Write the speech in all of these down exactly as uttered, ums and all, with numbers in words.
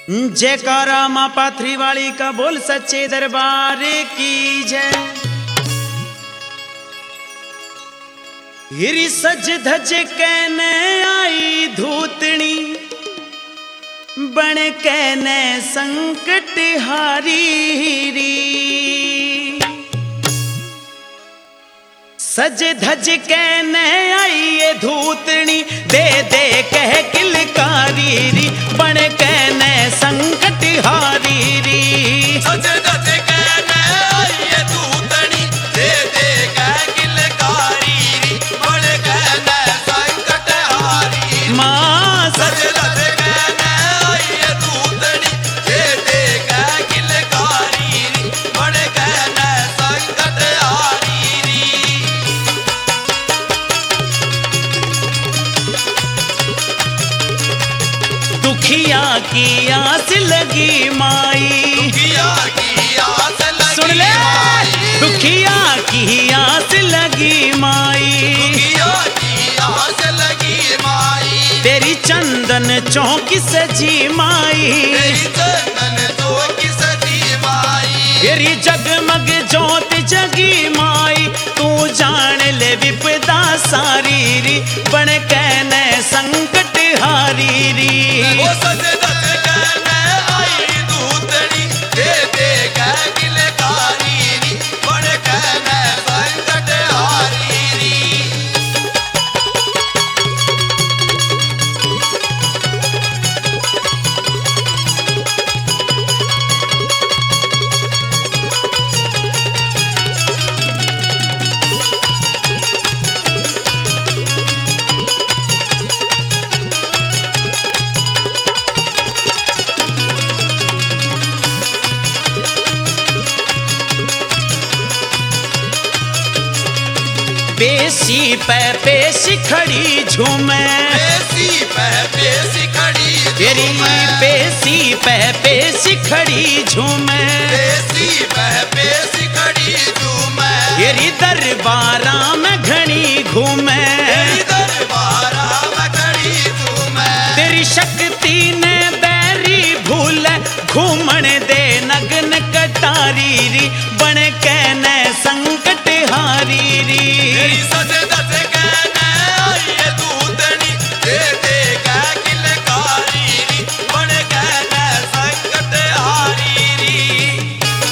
जयकारा माँ पाथरी वाली का बोल सच्चे दरबार की जय। हिरी सज धज कहने आई धूतनी बन कहने संकट हारी री। सज धज कहने आई ये धूतनी दे दे कह किलकारी री बन कहने संकट हारी री। सज धज कहने आई ये धूतनी दे दे कह किलकारी री बन कहने संकट हारी। माँ सज धज कहने आई ये धूतनी दे दे कह किलकारी री बन कहने संकट हारी री। दुखिया की आस लगी माई, दुखिया की आस लगी सुन ले माई। दुखिया की आस लगी माई, दुखिया की आस लगी माई। तेरी चंदन चौकी सजी माई, तेरी चंदन चौकी सजी माई। तेरी जगमग ज्योत जगी माई। तू जान ले विपदा सारी री बन कहने संकट हारी री। वो सज धज कहने आई धूतनी दे दे कह किलकारी री बन कहने संकट हारी री। पेशी पे पेशी खड़ी झूमे, पेशी पे पेशी खड़ी तेरी झूमे। पेशी पे पेशी खड़ी झूमे, पेशी पे पेशी खड़ी झूमे। तेरी दरबारा में घनी घूमे, तेरी दरबारा में खड़ी झूमे। तेरी शक्ति ने बैरी भूल घूमन दे नगन कटारी री बन कहने संकट हारी री। तेरी सज धज कहने आई ये धूतनी दे दे कह किलकारी री बन कहने संकट हारी री।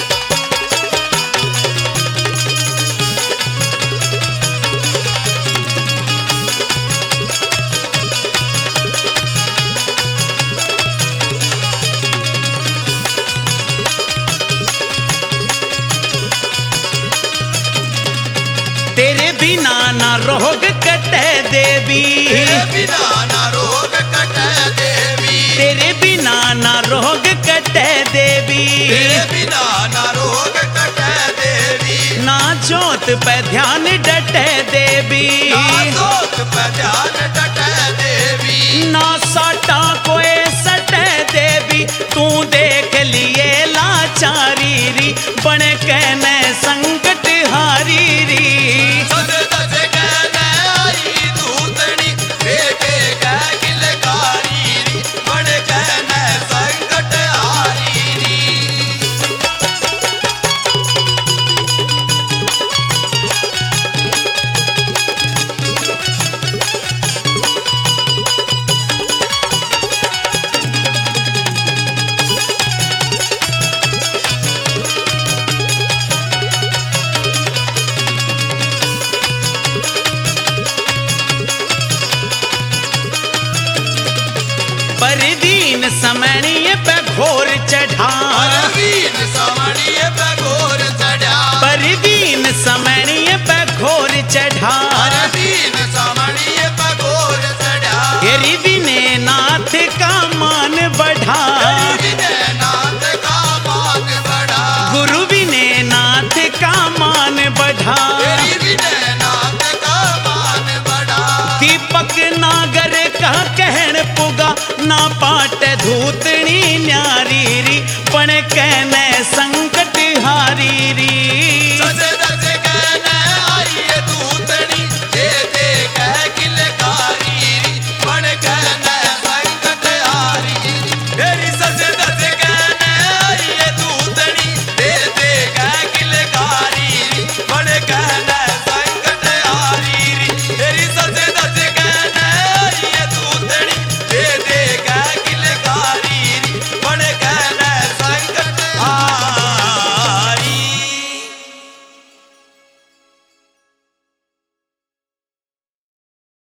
तेरे बिना ना रोग कटे देवी, तेरे बिना ना रोग कटे देवी। तेरे बिना ना रोग कटे देवी। तेरे बिना ना रोग कटे देवी। ना जोत पे ध्यान डटे देवी, ना जोत पे ध्यान डटे देवी। ना साटा कोई सटे देवी। तू देख लिए लाचारी री बन कहने संकट हारी री। सज धज कहने आई धूतनी दे दे कह किलकारी री बन कहने संकट हारी री। परवीन समणिय पे घोर चढ़ा, परवीन समणिय पे घोर चढ़ा। परवीन समणिय पे घोर चढ़ा। परवीन समणिय पे घोर चढ़ा। तेरी विनय नाथ का मान बढ़ा, विनय नाथ का मान बढ़ा। गुरु विनय नाथ का मान बढ़ा। तेरी विनय नाथ का मान बढ़ा। दीपक नागर का कहन पुगा ना